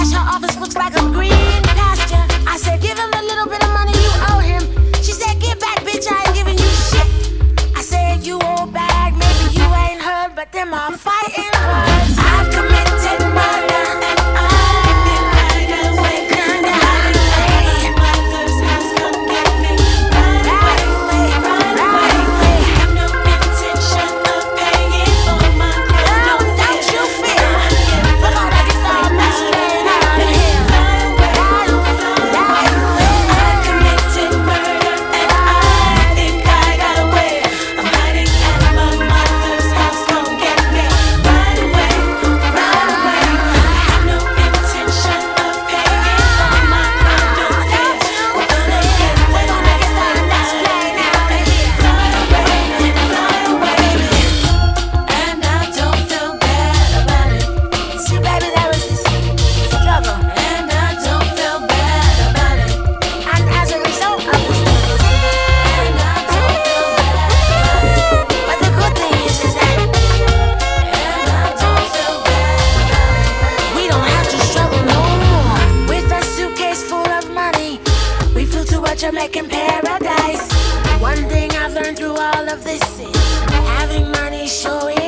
gosh, her office looks like a green pasture. I said, give him a little bit of money you owe him. She said, get back, bitch, I ain't giving you shit. I said, you old bag, maybe you ain't heard, but them are fighting words. I've committed murder and I've been right away. Mother's house, come get me. Right away, right away. I have no intention of paying for my condo. Don't you feel? Look how they start messing out of here. Right away. I've committed murder and I think I got away. I'm hiding at my mother's house, come get me. Right away, right away. I have no intention of paying for my condo. We're gonna get that last plane out of here. Fly away, and I don't feel bad about it. See, baby, there was this struggle, and I don't feel bad about it. And as a result of the struggle, and I don't feel bad about it. But the good thing is that, and I don't feel bad about it. We don't have to struggle no more. With a suitcase full of money, we flew to a Jamaican paradise. One thing I've learned through all of this is having money, showing